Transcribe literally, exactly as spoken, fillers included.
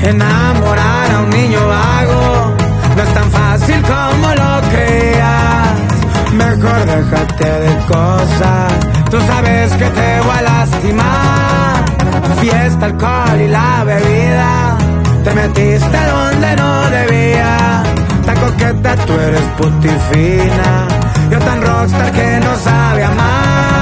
Enamorar a un niño vago no es tan fácil como lo creas. Mejor déjate de cosas, tú sabes que te voy a lastimar. Fiesta, alcohol y la bebida, te metiste donde no debía. Tan coqueta, tú eres putifina, yo tan rockstar que no sabe amar.